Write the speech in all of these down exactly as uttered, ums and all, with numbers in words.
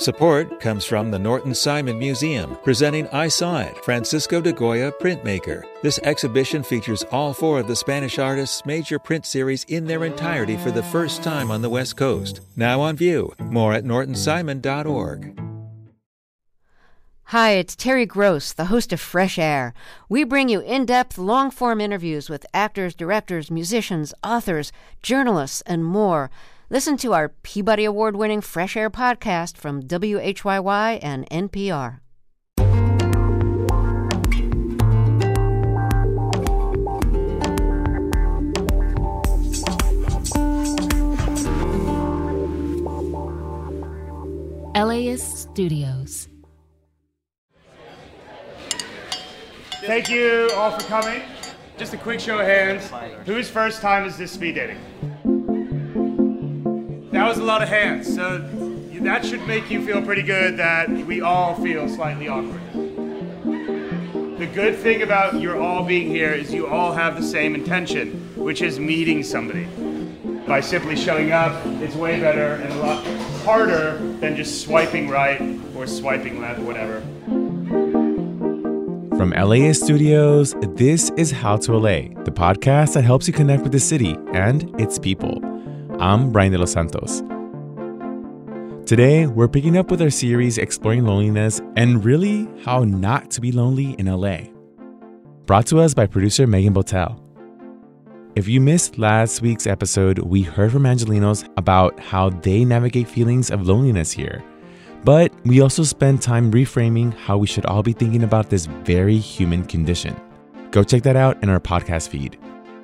Support comes from the Norton Simon Museum, presenting I Saw It, Francisco de Goya Printmaker. This exhibition features all four of the Spanish artist's major print series in their entirety for the first time on the West Coast. Now on view. More at norton simon dot org. Hi, it's Terry Gross, the host of Fresh Air. We bring you in-depth, long-form interviews with actors, directors, musicians, authors, journalists, and more. Listen to our Peabody Award-winning Fresh Air podcast from W H Y Y and N P R. LAist Studios. Thank you all for coming. Just a quick show of hands. Whose first time is this speed dating? That was a lot of hands, so that should make you feel pretty good that we all feel slightly awkward. The good thing about you all being here is you all have the same intention, which is meeting somebody. By simply showing up, it's way better and a lot harder than just swiping right or swiping left, whatever. From LAist Studios, this is How to L A, the podcast that helps you connect with the city and its people. I'm Brian De Los Santos. Today, we're picking up with our series exploring loneliness and really how not to be lonely in L A. Brought to us by producer Megan Botel. If you missed last week's episode, we heard from Angelenos about how they navigate feelings of loneliness here. But we also spend time reframing how we should all be thinking about this very human condition. Go check that out in our podcast feed.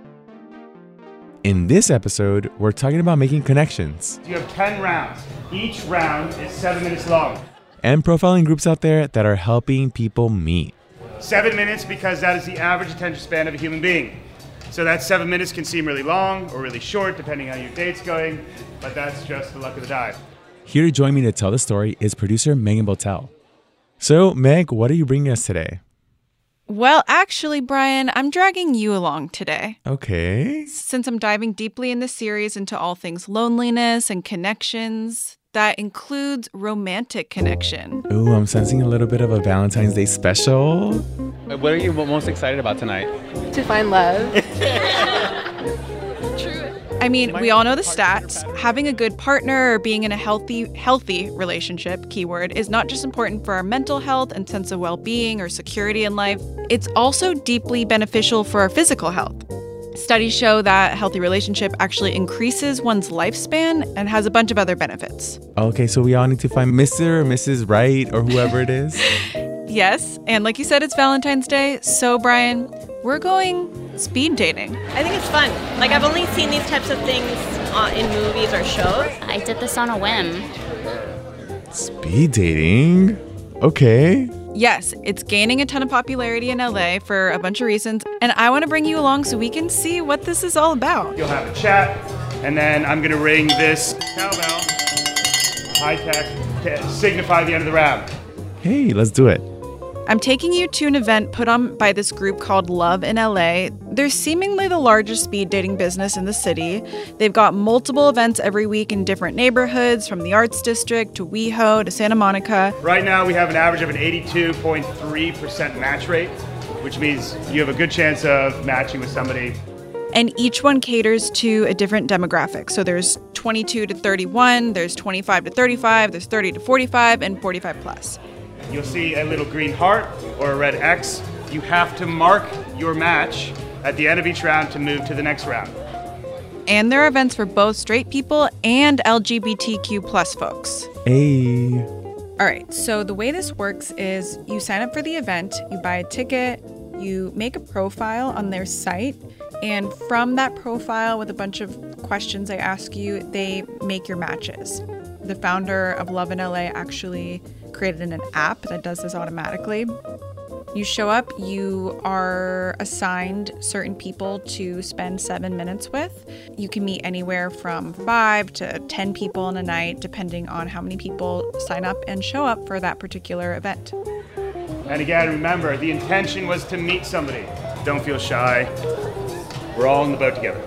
In this episode, we're talking about making connections. You have ten rounds. Each round is seven minutes long. And profiling groups out there that are helping people meet. Seven minutes because that is the average attention span of a human being. So that seven minutes can seem really long or really short, depending how your date's going, but that's just the luck of the die. Here to join me to tell the story is producer Megan Botel. So, Meg, what are you bringing us today? Well, actually, Brian, I'm dragging you along today. Okay. Since I'm diving deeply in this series into all things loneliness and connections, that includes romantic connection. Ooh, I'm sensing a little bit of a Valentine's Day special. What are you most excited about tonight? To find love. I mean, we all know the stats. Having a good partner or being in a healthy, healthy relationship, keyword, is not just important for our mental health and sense of well-being or security in life. It's also deeply beneficial for our physical health. Studies show that a healthy relationship actually increases one's lifespan and has a bunch of other benefits. Okay, so we all need to find Mister or Missus Right or whoever it is? Yes, and like you said, it's Valentine's Day. So, Brian, we're going speed dating. I think it's fun. Like, I've only seen these types of things uh, in movies or shows. I did this on a whim. Speed dating? Okay. Yes, it's gaining a ton of popularity in L A for a bunch of reasons, and I want to bring you along so we can see what this is all about. You'll have a chat, and then I'm going to ring this cowbell, high tech, to signify the end of the round. Hey, let's do it. I'm taking you to an event put on by this group called Love in L A. They're seemingly the largest speed dating business in the city. They've got multiple events every week in different neighborhoods, from the Arts District to WeHo to Santa Monica. Right now, we have an average of an eighty-two point three percent match rate, which means you have a good chance of matching with somebody. And each one caters to a different demographic. So there's twenty-two to thirty-one, there's twenty-five to thirty-five, there's thirty to forty-five, and forty-five plus. You'll see a little green heart or a red X. You have to mark your match at the end of each round to move to the next round. And there are events for both straight people and L G B T Q plus folks. Hey. All right, so the way this works is you sign up for the event, you buy a ticket, you make a profile on their site, and from that profile with a bunch of questions they ask you, they make your matches. The founder of Love in L A actually created an app that does this automatically. You show up, you are assigned certain people to spend seven minutes with. You can meet anywhere from five to ten people in a night, depending on how many people sign up and show up for that particular event. And again, remember, the intention was to meet somebody. Don't feel shy. We're all in the boat together.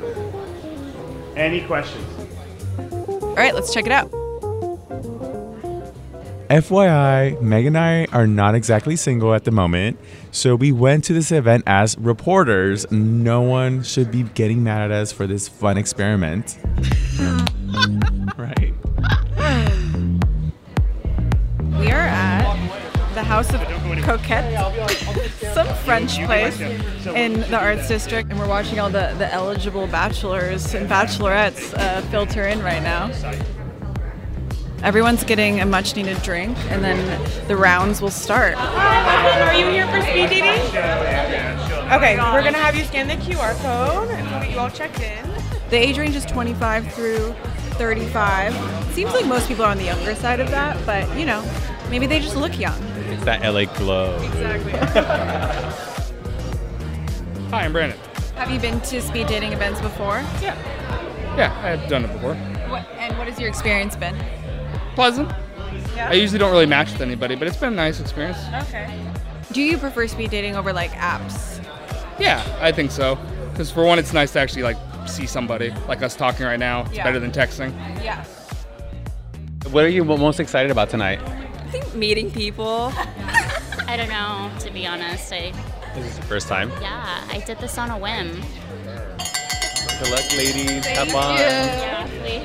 Any questions? All right, let's check it out. F Y I, Meg and I are not exactly single at the moment, so we went to this event as reporters. No one should be getting mad at us for this fun experiment. Right. We are at the House of Croquette, some French place in the Arts District, and we're watching all the, the eligible bachelors and bachelorettes uh, filter in right now. Everyone's getting a much-needed drink, and then the rounds will start. Are you here for speed dating? Okay, we're gonna have you scan the Q R code and we'll get you all checked in. The age range is twenty-five through thirty-five. Seems like most people are on the younger side of that, but you know, maybe they just look young. It's that L A glow. Exactly. Hi, I'm Brandon. Have you been to speed dating events before? Yeah. Yeah, I've done it before. What, and what has your experience been? Pleasant. Yeah. I usually don't really match with anybody, but it's been a nice experience. Okay. Do you prefer speed dating over like apps? Yeah, I think so. Because for one, it's nice to actually like see somebody, like us talking right now. It's Yeah. better than texting. Yeah. What are you most excited about tonight? I think meeting people. I don't know, to be honest. I This is the first time. yeah, I did this on a whim. Good luck, ladies. Have fun. Yeah, please.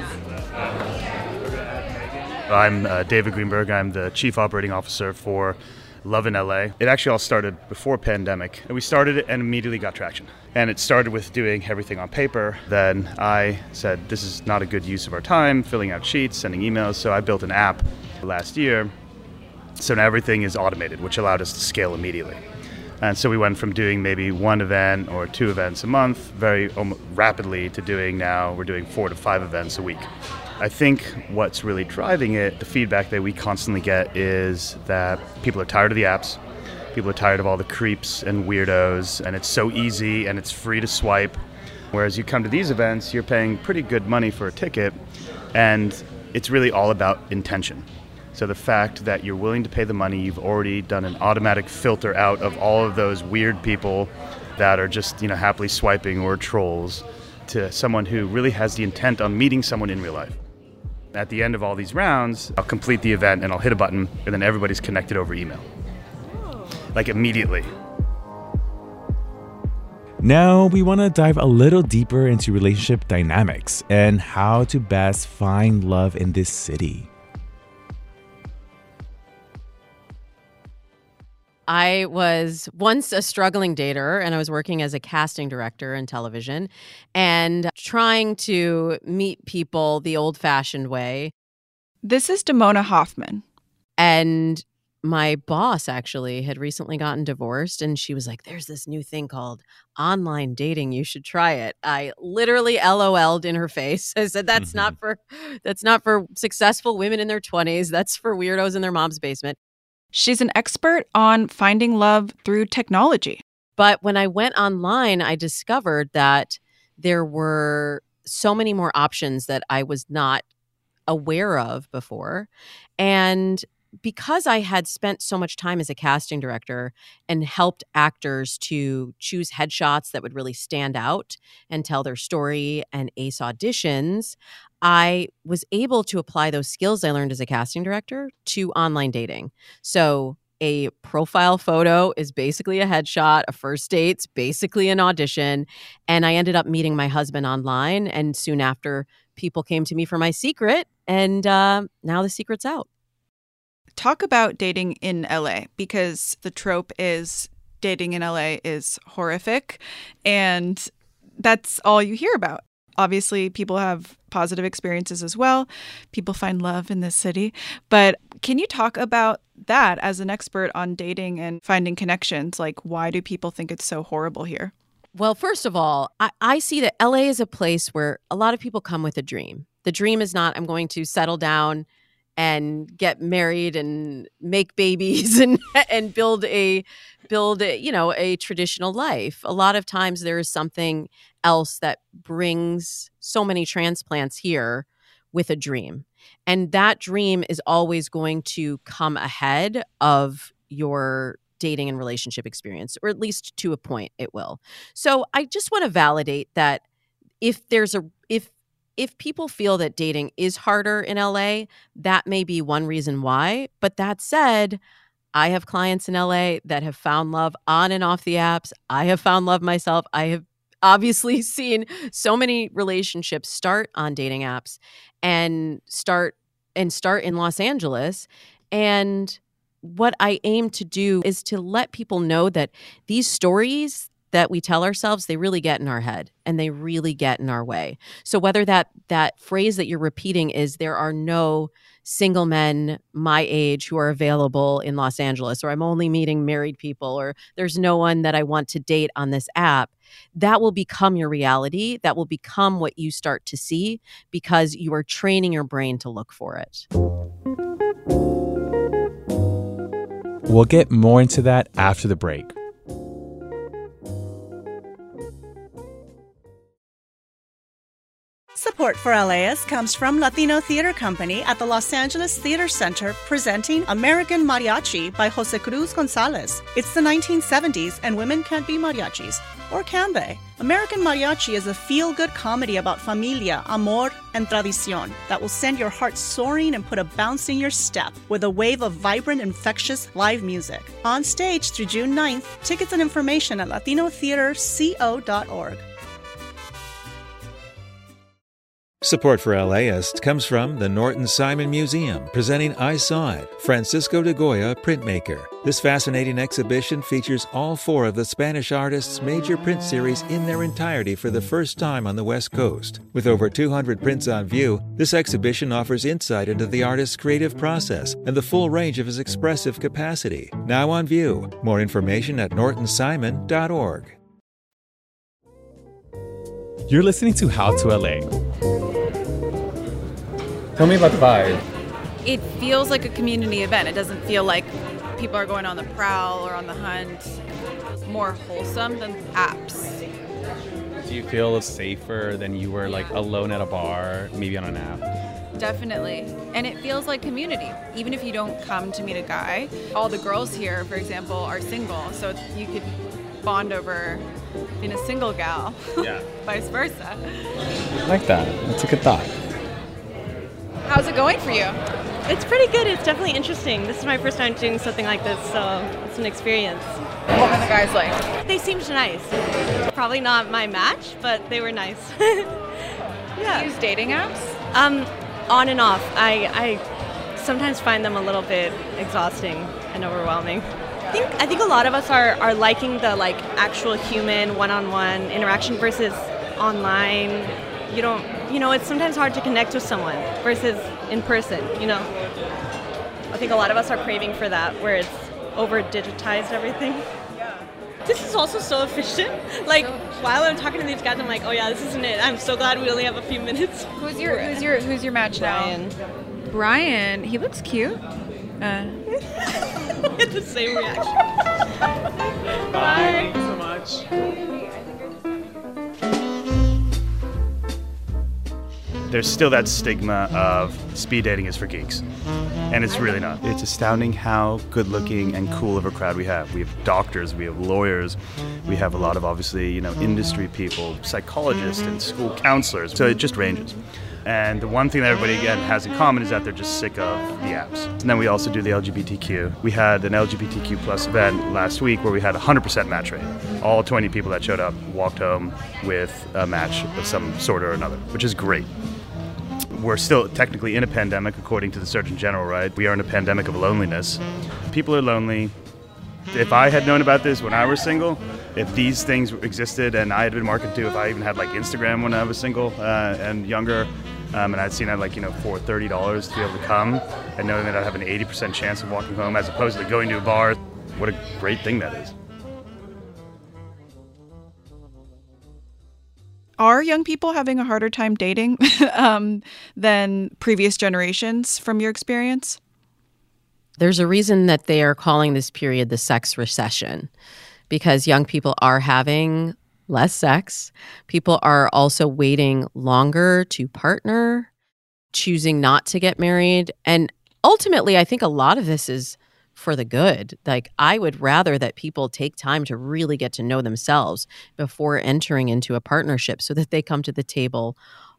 I'm uh, David Greenberg. I'm the Chief Operating Officer for Love in L A. It actually all started before pandemic. And we started it and immediately got traction. And it started with doing everything on paper. Then I said, this is not a good use of our time, filling out sheets, sending emails. So I built an app last year. So now everything is automated, which allowed us to scale immediately. And so we went from doing maybe one event or two events a month very um, rapidly to doing now, we're doing four to five events a week. I think what's really driving it, the feedback that we constantly get is that people are tired of the apps. People are tired of all the creeps and weirdos, and it's so easy and it's free to swipe. Whereas you come to these events, you're paying pretty good money for a ticket, and it's really all about intention. So the fact that you're willing to pay the money, you've already done an automatic filter out of all of those weird people that are just, you know, happily swiping or trolls, to someone who really has the intent on meeting someone in real life. At the end of all these rounds, I'll complete the event and I'll hit a button, and then everybody's connected over email. Like immediately. Now we want to dive a little deeper into relationship dynamics and how to best find love in this city. I was once a struggling dater, and I was working as a casting director in television and trying to meet people the old-fashioned way. This is Damona Hoffman. And my boss actually had recently gotten divorced, and she was like, there's this new thing called online dating. You should try it. I literally LOL'd in her face. I said, that's mm-hmm. not for that's not for successful women in their twenties. That's for weirdos in their mom's basement. She's an expert on finding love through technology. But when I went online, I discovered that there were so many more options that I was not aware of before. And because I had spent so much time as a casting director and helped actors to choose headshots that would really stand out and tell their story and ace auditions, I was able to apply those skills I learned as a casting director to online dating. So a profile photo is basically a headshot, a first date's basically an audition. And I ended up meeting my husband online. And soon after, people came to me for my secret. And uh, now the secret's out. Talk about dating in L A, because the trope is dating in L A is horrific. And that's all you hear about. Obviously, people have positive experiences as well. People find love in this city. But can you talk about that as an expert on dating and finding connections? Like, why do people think it's so horrible here? Well, first of all, I, I see that L A is a place where a lot of people come with a dream. The dream is not, I'm going to settle down and get married and make babies and and build a build a, you know, a traditional life. A lot of times there is something else that brings so many transplants here with a dream. And that dream is always going to come ahead of your dating and relationship experience, or at least to a point it will. So I just want to validate that if there's a if if people feel that dating is harder in L A, that may be one reason why. But that said, I have clients in L A that have found love on and off the apps. I have found love myself. I have obviously seen so many relationships start on dating apps and start and start in Los Angeles. And what I aim to do is to let people know that these stories that we tell ourselves, they really get in our head and they really get in our way. So whether that that phrase that you're repeating is there are no single men my age who are available in Los Angeles, or I'm only meeting married people, or there's no one that I want to date on this app, that will become your reality. That will become what you start to see because you are training your brain to look for it. We'll get more into that after the break. Support for L A S comes from Latino Theater Company at the Los Angeles Theater Center presenting American Mariachi by Jose Cruz Gonzalez. It's the nineteen seventies and women can't be mariachis. Or can they? American Mariachi is a feel-good comedy about familia, amor, and tradición that will send your heart soaring and put a bounce in your step with a wave of vibrant, infectious live music. On stage through June ninth, tickets and information at latino theater co dot org. Support for L A ist comes from the Norton Simon Museum, presenting I Saw It, Francisco de Goya printmaker. This fascinating exhibition features all four of the Spanish artist's major print series in their entirety for the first time on the West Coast. With over two hundred prints on view, this exhibition offers insight into the artist's creative process and the full range of his expressive capacity. Now on view. More information at norton simon dot org. You're listening to How to L A. Tell me about the vibe. It feels like a community event. It doesn't feel like people are going on the prowl or on the hunt. It's more wholesome than apps. Do you feel safer than you were like alone at a bar, maybe on an app? Definitely. And it feels like community. Even if you don't come to meet a guy, all the girls here, for example, are single. So you could bond over being a single gal. Yeah. Vice versa. I like that. That's a good thought. How's it going for you? It's pretty good. It's definitely interesting. This is my first time doing something like this, so it's an experience. What were the guys like? They seemed nice. Probably not my match, but they were nice. Yeah. Do you use dating apps? Um, on and off. I, I sometimes find them a little bit exhausting and overwhelming. I think I think a lot of us are, are liking the like actual human one-on-one interaction versus online. You don't, you know, it's sometimes hard to connect with someone versus in person, you know. I think a lot of us are craving for that, where it's over-digitized everything. Yeah. This is also so efficient. Like, while I'm talking to these guys, I'm like, oh yeah, this isn't it. I'm so glad we only have a few minutes. Who's your Who's your Who's your match Brian. now? Brian. He looks cute. Uh. It's the same reaction. Bye. Thank you so much. There's still that stigma of speed dating is for geeks. And it's really not. It's astounding how good looking and cool of a crowd we have. We have doctors, we have lawyers, we have a lot of obviously, you know, industry people, psychologists and school counselors. So it just ranges. And the one thing that everybody, again, has in common is that they're just sick of the apps. And then we also do the L G B T Q. We had an L G B T Q plus event last week where we had a one hundred percent match rate. All twenty people that showed up walked home with a match of some sort or another, which is great. We're still technically in a pandemic, according to the Surgeon General, right? We are in a pandemic of loneliness. People are lonely. If I had known about this when I was single, if these things existed and I had been marketed to, if I even had like Instagram when I was single uh, and younger, um, and I'd seen it like, you know, for thirty dollars to be able to come and knowing that I'd have an eighty percent chance of walking home as opposed to going to a bar, what a great thing that is. Are young people having a harder time dating um, than previous generations from your experience? There's a reason that they are calling this period the sex recession, because young people are having less sex. People are also waiting longer to partner, choosing not to get married. And ultimately, I think a lot of this is for the good. Like, I would rather that people take time to really get to know themselves before entering into a partnership so that they come to the table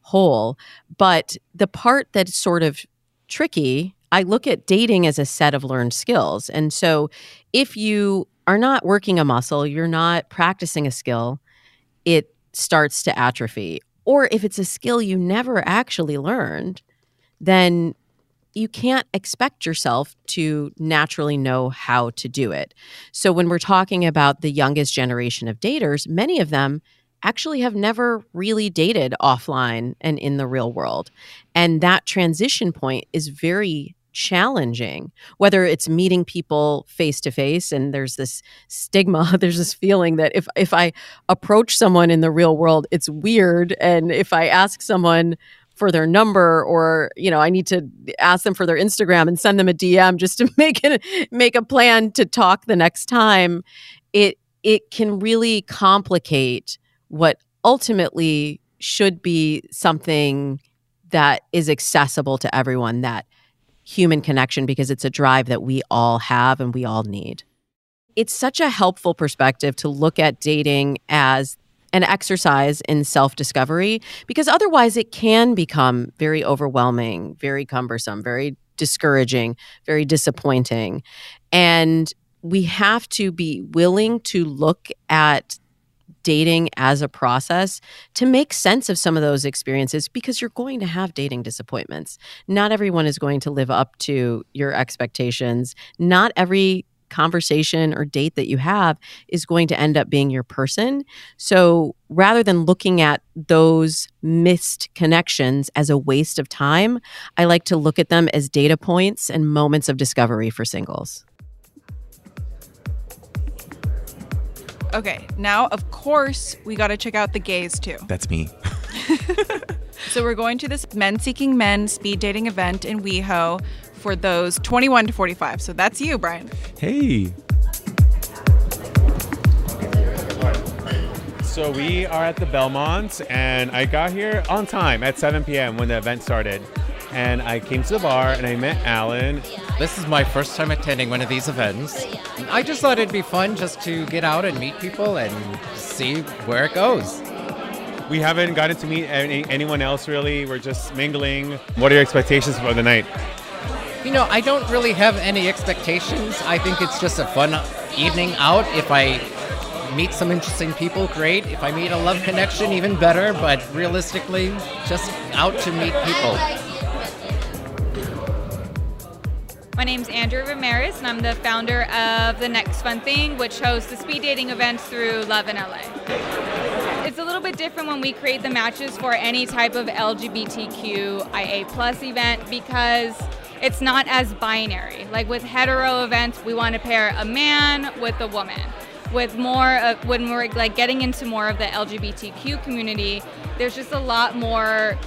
whole. But the part that's sort of tricky, I look at dating as a set of learned skills. And so if you are not working a muscle, you're not practicing a skill, it starts to atrophy. Or if it's a skill you never actually learned, then you can't expect yourself to naturally know how to do it. So when we're talking about the youngest generation of daters, many of them actually have never really dated offline and in the real world. And that transition point is very challenging, whether it's meeting people face to face, and there's this stigma, there's this feeling that if if I approach someone in the real world, it's weird. And if I ask someone for their number, or, you know, I need to ask them for their Instagram and send them a D M just to make it, make a plan to talk the next time, it it can really complicate what ultimately should be something that is accessible to everyone, that human connection, because it's a drive that we all have and we all need. It's such a helpful perspective to look at dating as an exercise in self-discovery, because otherwise it can become very overwhelming, very cumbersome, very discouraging, very disappointing. And we have to be willing to look at dating as a process to make sense of some of those experiences, because you're going to have dating disappointments. Not everyone is going to live up to your expectations. Not every conversation or date that you have is going to end up being your person. So rather than looking at those missed connections as a waste of time, I like to look at them as data points and moments of discovery for singles. Okay, now, of course, we got to check out the gays, too. That's me. So we're going to this Men Seeking Men speed dating event in WeHo for those twenty-one to forty-five. So that's you, Brian. Hey. So we are at the Belmont, and I got here on time at seven p.m. when the event started. And I came to the bar, and I met Alan. This is my first time attending one of these events. I just thought it'd be fun just to get out and meet people and see where it goes. We haven't gotten to meet any, anyone else, really. We're just mingling. What are your expectations for the night? You know, I don't really have any expectations. I think it's just a fun evening out. If I meet some interesting people, great. If I meet a love connection, even better. But realistically, just out to meet people. My name's Andrew Ramirez, and I'm the founder of The Next Fun Thing, which hosts the speed dating events through Love in L A. It's a little bit different when we create the matches for any type of L G B T Q I A plus event, because it's not as binary. Like with hetero events, we want to pair a man with a woman. With more, uh, when we're like getting into more of the L G B T Q community, there's just a lot more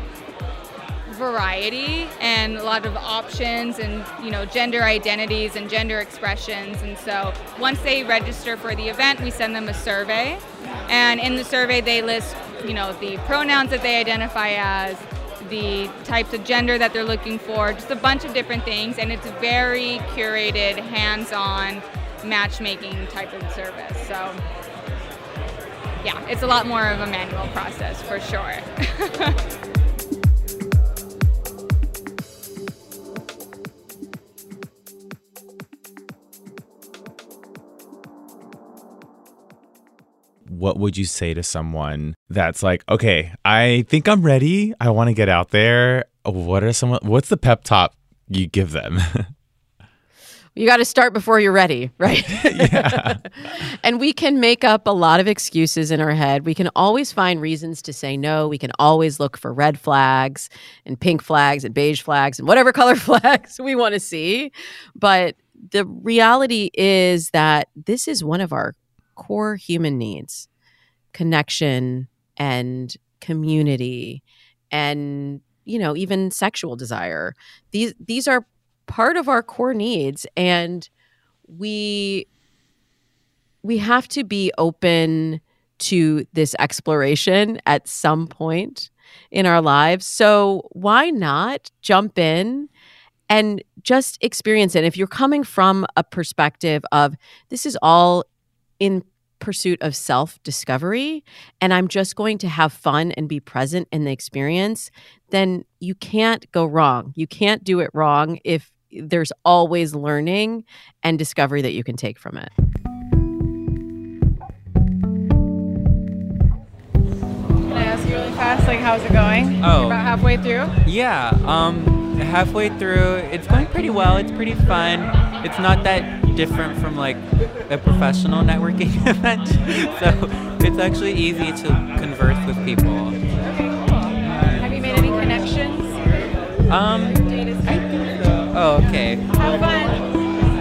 variety and a lot of options and, you know, gender identities and gender expressions. And so once they register for the event, we send them a survey, and in the survey they list, you know, the pronouns that they identify as, the types of gender that they're looking for, just a bunch of different things. And it's very curated, hands-on matchmaking type of service. So yeah, it's a lot more of a manual process for sure. What would you say to someone that's like, okay, I think I'm ready, I want to get out there? What are some, what's the pep talk you give them? You got to start before you're ready, right? Yeah. And we can make up a lot of excuses in our head. We can always find reasons to say no. We can always look for red flags and pink flags and beige flags and whatever color flags we want to see. But the reality is that this is one of our core human needs: connection and community and, you know, even sexual desire. These these are part of our core needs, and we we have to be open to this exploration at some point in our lives. So why not jump in and just experience it? If you're coming from a perspective of this is all in pursuit of self-discovery and I'm just going to have fun and be present in the experience, then you can't go wrong. You can't do it wrong if there's always learning and discovery that you can take from it. Can I ask you really fast, like, how's it going? Oh. You're about halfway through? Yeah, um, halfway through, it's going pretty well. It's pretty fun. It's not that different from like a professional networking event, so it's actually easy to converse with people. Okay, cool. Have you made any connections? Um, I think so. Oh, okay. Have fun.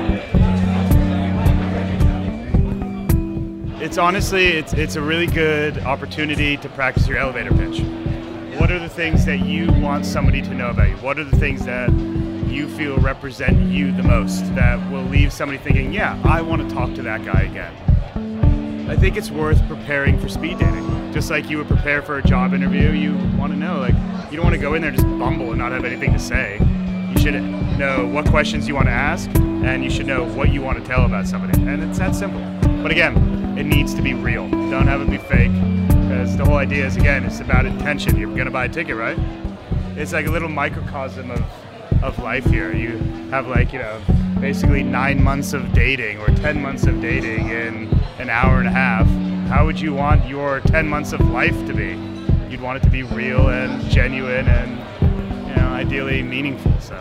It's honestly, it's it's a really good opportunity to practice your elevator pitch. What are the things that you want somebody to know about you? What are the things that you feel represent you the most that will leave somebody thinking, yeah, I want to talk to that guy again? I think it's worth preparing for speed dating. Just like you would prepare for a job interview, you want to know, like, you don't want to go in there and just bumble and not have anything to say. You should know what questions you want to ask, and you should know what you want to tell about somebody. And it's that simple. But again, it needs to be real. Don't have it be fake. Because the whole idea is, again, it's about intention. You're going to buy a ticket, right? It's like a little microcosm of, of life here. You have like, you know, basically nine months of dating or ten months of dating in an hour and a half. How would you want your ten months of life to be? You'd want it to be real and genuine and, you know, ideally meaningful. So.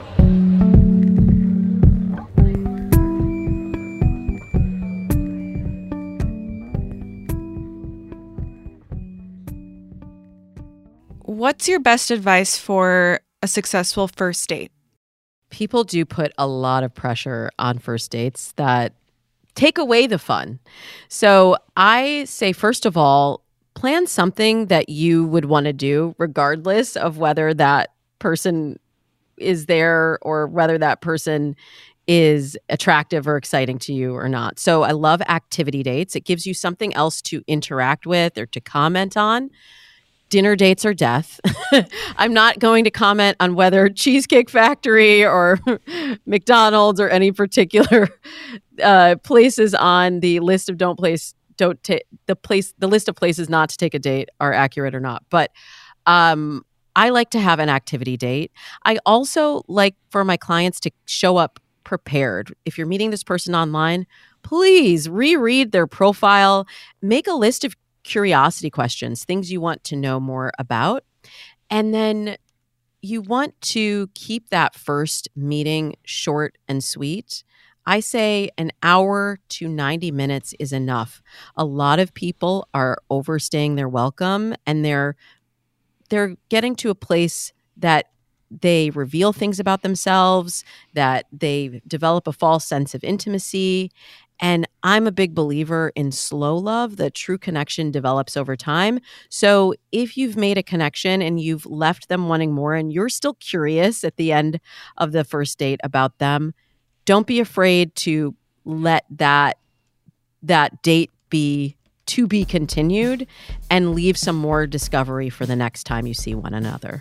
What's your best advice for a successful first date? People do put a lot of pressure on first dates that take away the fun. So I say, first of all, plan something that you would want to do regardless of whether that person is there or whether that person is attractive or exciting to you or not. So I love activity dates. It gives you something else to interact with or to comment on. Dinner dates are death. I'm not going to comment on whether Cheesecake Factory or McDonald's or any particular uh, places on the list of don't place don't take the place the list of places not to take a date are accurate or not. But um, I like to have an activity date. I also like for my clients to show up prepared. If you're meeting this person online, please reread their profile, make a list of curiosity questions, things you want to know more about. And then you want to keep that first meeting short and sweet. I say an hour to ninety minutes is enough. A lot of people are overstaying their welcome and they're they're getting to a place that they reveal things about themselves, that they develop a false sense of intimacy. And I'm a big believer in slow love. The true connection develops over time. So if you've made a connection and you've left them wanting more and you're still curious at the end of the first date about them, don't be afraid to let that that date be to be continued and leave some more discovery for the next time you see one another.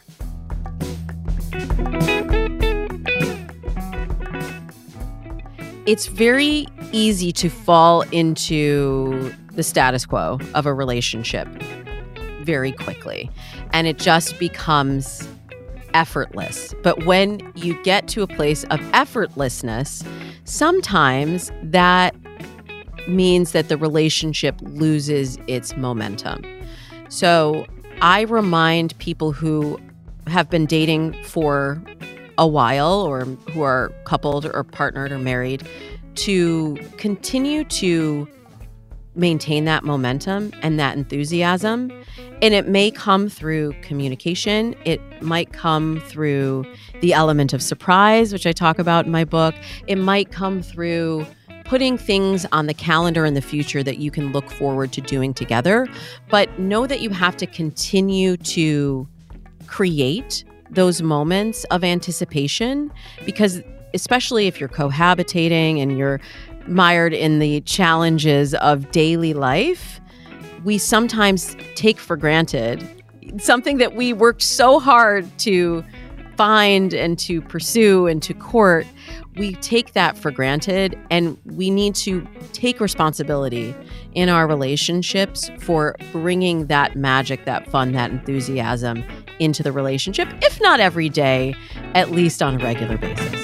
It's very easy to fall into the status quo of a relationship very quickly, and it just becomes effortless. But when you get to a place of effortlessness, sometimes that means that the relationship loses its momentum. So I remind people who have been dating for a while or who are coupled or partnered or married to continue to maintain that momentum and that enthusiasm. And it may come through communication. It might come through the element of surprise, which I talk about in my book. It might come through putting things on the calendar in the future that you can look forward to doing together. But know that you have to continue to create those moments of anticipation, because especially if you're cohabitating and you're mired in the challenges of daily life, we sometimes take for granted something that we worked so hard to find and to pursue and to court, we take that for granted, and we need to take responsibility in our relationships for bringing that magic, that fun, that enthusiasm into the relationship, if not every day, at least on a regular basis.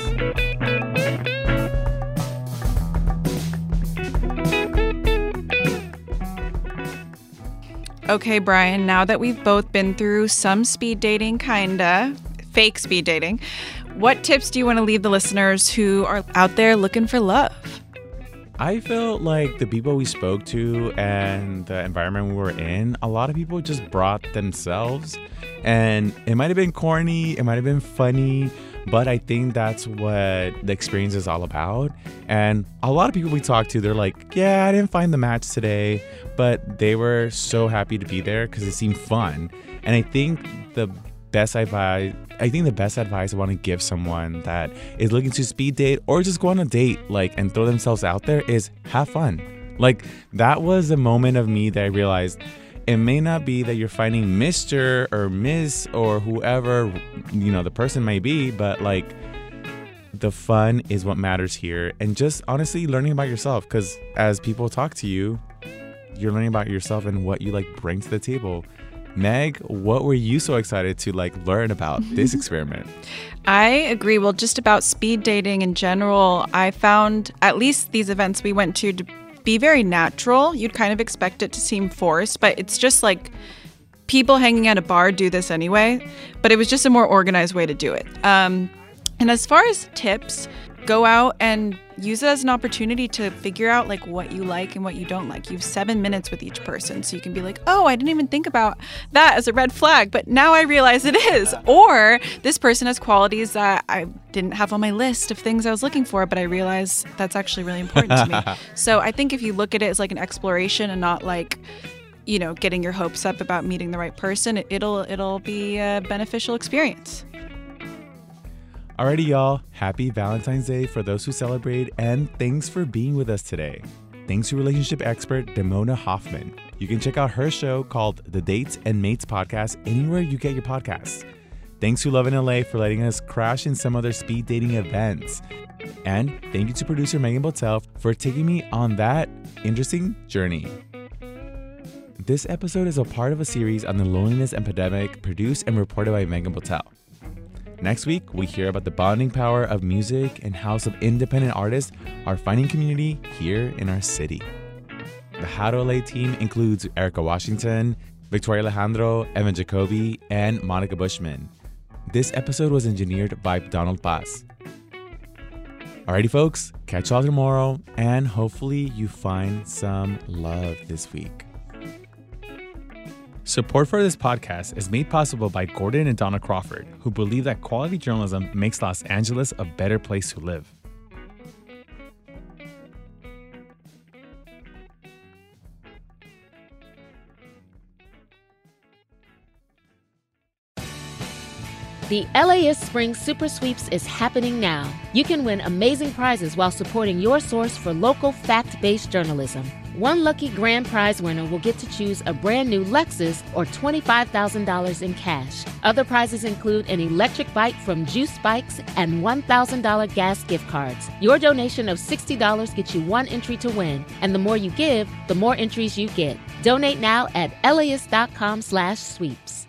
Okay, Brian, now that we've both been through some speed dating, kinda, fake speed dating, what tips do you want to leave the listeners who are out there looking for love? I felt like the people we spoke to and the environment we were in, a lot of people just brought themselves. And it might have been corny, it might have been funny, but I think that's what the experience is all about. And a lot of people we talked to, they're like, yeah, I didn't find the match today, but they were so happy to be there because it seemed fun. And I think the best advice, I think the best advice I want to give someone that is looking to speed date or just go on a date, like, and throw themselves out there is have fun. Like, that was a moment of me that I realized it may not be that you're finding Mister or Miss or whoever, you know, the person may be, but like the fun is what matters here. And just honestly learning about yourself, because as people talk to you, you're learning about yourself and what you like bring to the table. Meg, what were you so excited to like learn about this experiment? I agree. Well, just about speed dating in general, I found at least these events we went to to be very natural. You'd kind of expect it to seem forced, but it's just like people hanging at a bar do this anyway, but it was just a more organized way to do it. Um, and as far as tips, go out and use it as an opportunity to figure out like what you like and what you don't like. You have seven minutes with each person, so you can be like, oh, I didn't even think about that as a red flag, but now I realize it is. Or this person has qualities that I didn't have on my list of things I was looking for, but I realize that's actually really important to me. So I think if you look at it as like an exploration and not like, you know, getting your hopes up about meeting the right person, it, it'll it'll be a beneficial experience. Alrighty, y'all. Happy Valentine's Day for those who celebrate, and thanks for being with us today. Thanks to relationship expert Damona Hoffman. You can check out her show called The Dates and Mates Podcast anywhere you get your podcasts. Thanks to Love in L A for letting us crash in some of their speed dating events. And thank you to producer Megan Botel for taking me on that interesting journey. This episode is a part of a series on the loneliness epidemic produced and reported by Megan Botel. Next week, we hear about the bonding power of music and how some independent artists are finding community here in our city. The How to L A team includes Erica Washington, Victoria Alejandro, Evan Jacoby, and Monica Bushman. This episode was engineered by Donald Paz. Alrighty, folks, catch y'all tomorrow, and hopefully you find some love this week. Support for this podcast is made possible by Gordon and Donna Crawford, who believe that quality journalism makes Los Angeles a better place to live. The LAist Spring Super Sweeps is happening now. You can win amazing prizes while supporting your source for local fact-based journalism. One lucky grand prize winner will get to choose a brand new Lexus or twenty-five thousand dollars in cash. Other prizes include an electric bike from Juice Bikes and one thousand dollars gas gift cards. Your donation of sixty dollars gets you one entry to win, and the more you give, the more entries you get. Donate now at laist dot com slash sweeps.